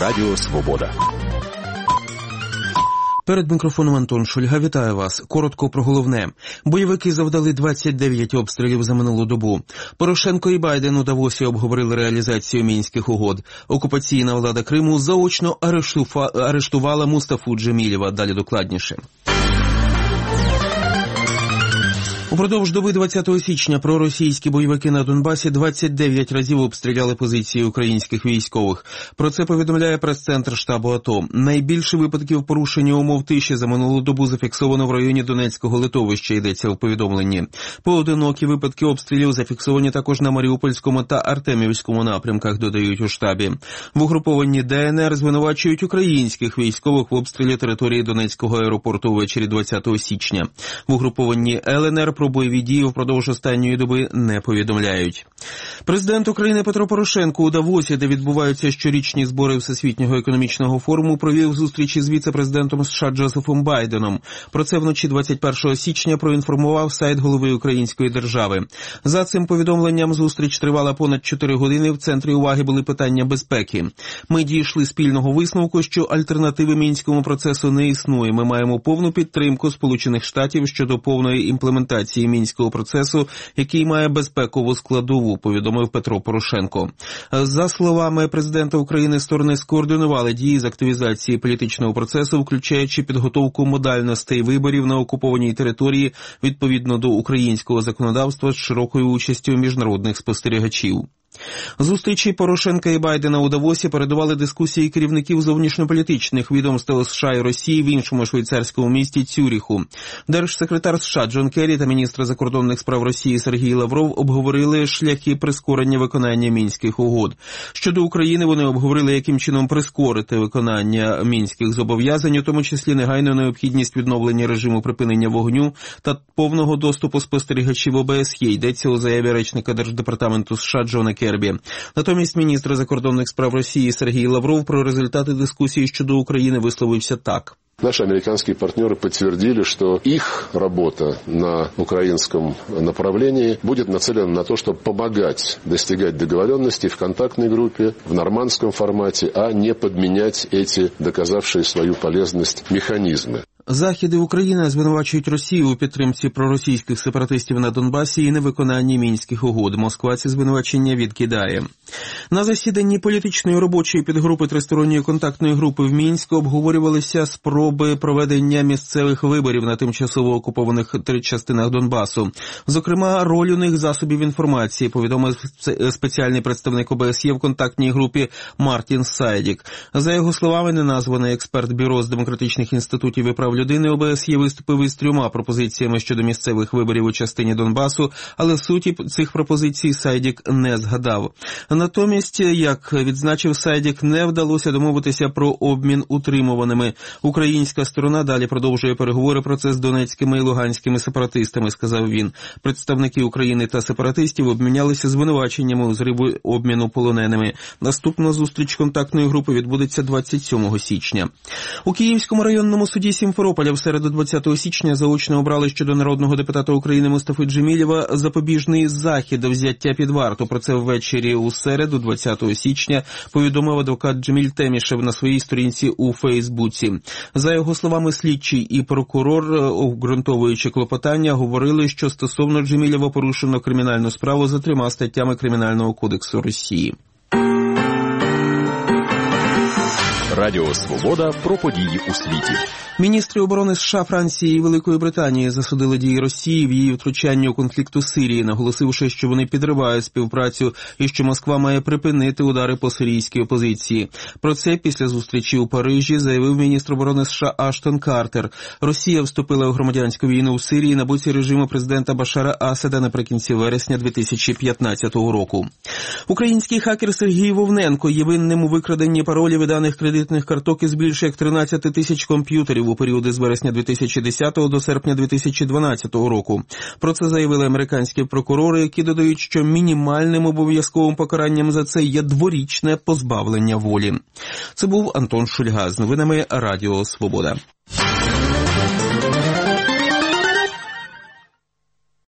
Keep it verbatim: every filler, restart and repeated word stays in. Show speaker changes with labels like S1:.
S1: Радіо Свобода.
S2: Перед мікрофоном Антон Шульга. Вітаю вас. Коротко про головне. Бойовики завдали двадцять дев'ять обстрілів за минулу добу. Порошенко і Байден у Давосі обговорили реалізацію Мінських угод. Окупаційна влада Криму заочно арештувала Мустафу Джемілєва. Далі докладніше. Упродовж доби двадцятого січня проросійські бойовики на Донбасі двадцять дев'ять разів обстріляли позиції українських військових. Про це повідомляє прес-центр штабу АТО. Найбільше випадків порушення умов тиші за минулу добу зафіксовано в районі Донецького литовища, йдеться у повідомленні. Поодинокі випадки обстрілів зафіксовані також на Маріупольському та Артемівському напрямках, додають у штабі. В угрупованні ДНР звинувачують українських військових в обстрілі території Донецького аеропорту ввечері двадцятого січня. В угрупованні ЛНР про бойові дії впродовж останньої доби не повідомляють. Президент України Петро Порошенко у Давосі, де відбуваються щорічні збори Всесвітнього економічного форуму, провів зустрічі з віце-президентом США Джозефом Байденом. Про це вночі двадцять першого січня проінформував сайт голови української держави. За цим повідомленням зустріч тривала понад чотири години, в центрі уваги були питання безпеки. Ми дійшли спільного висновку, що альтернативи Мінському процесу не існує. Ми маємо повну підтримку Сполучених Штатів щодо повної імплементації Мінського процесу, який має безпекову складову, повідомив Петро Порошенко. За словами президента України, сторони скоординували дії з активізації політичного процесу, включаючи підготовку модальностей виборів на окупованій території відповідно до українського законодавства з широкою участю міжнародних спостерігачів. Зустрічі Порошенка і Байдена у Давосі передували дискусії керівників зовнішньополітичних відомств США і Росії в іншому швейцарському місті Цюріху. Держсекретар США Джон Керрі та міністр закордонних справ Росії Сергій Лавров обговорили шляхи прискорення виконання Мінських угод. Щодо України вони обговорили, яким чином прискорити виконання мінських зобов'язань, у тому числі негайну необхідність відновлення режиму припинення вогню та повного доступу спостерігачів О Б С Є, йдеться у заяві речника Держдепартаменту США Джона Кербі. Натомість міністр закордонних справ Росії Сергій Лавров про результати дискусії щодо України висловився так.
S3: Наши американские партнеры подтвердили, что их работа на украинском направлении будет нацелена на то, чтобы помогать достигать договоренностей в контактной группе, в нормандском формате, а не подменять эти доказавшие свою полезность механизмы.
S2: Захід і Україна звинувачують Росію у підтримці проросійських сепаратистів на Донбасі і невиконанні Мінських угод. Москва ці звинувачення відкидає. На засіданні політичної робочої підгрупи тристоронньої контактної групи в Мінську обговорювалися спроби проведення місцевих виборів на тимчасово окупованих частинах Донбасу. Зокрема, роль у них засобів інформації, повідомив спеціальний представник О Б С Є в контактній групі Мартін Сайдік. За його словами, неназваний експерт Бюро з демократичних інститутів і прав людини О Б С Є виступив із трьома пропозиціями щодо місцевих виборів у частині Донбасу, але суті цих пропозицій Сайдік не згадав. Натомість, як відзначив Сайдік, не вдалося домовитися про обмін утримуваними. Українська сторона далі продовжує переговори про це з донецькими і луганськими сепаратистами, сказав він. Представники України та сепаратистів обмінялися звинуваченнями у зриву обміну полоненими. Наступна зустріч контактної групи відбудеться двадцять сьомого січня. У Київському районному суді Сімферополя в середу двадцятого січня заочно обрали щодо народного депутата України Мустафи Джемілєва запобіжний захід до взяття під варту. Про це ввечері у середу двадцятого січня повідомив адвокат Джеміль Темішев на своїй сторінці у Фейсбуці. За його словами, слідчий і прокурор, обґрунтовуючи клопотання, говорили, що стосовно Джемілєва порушено кримінальну справу за трьома статтями Кримінального кодексу Росії.
S1: Радіо Свобода про події у світі.
S2: Міністри оборони США, Франції і Великої Британії засудили дії Росії в її втручанні у конфлікт у Сирії, наголосивши, що вони підривають співпрацю і що Москва має припинити удари по сирійській опозиції. Про це після зустрічі у Парижі заявив міністр оборони США Аштон Картер. Росія вступила у громадянську війну у Сирії на боці режиму президента Башара Асада наприкінці вересня дві тисячі п'ятнадцятого року. Український хакер Сергій Вовненко є винним у викраденні паролів і даних кредитних карток із більше як тринадцять тисяч комп'ютерів у періоди з вересня дві тисячі десятого до серпня дві тисячі дванадцятого року. Про це заявили американські прокурори, які додають, що мінімальним обов'язковим покаранням за це є дворічне позбавлення волі. Це був Антон Шульга з новинами Радіо Свобода.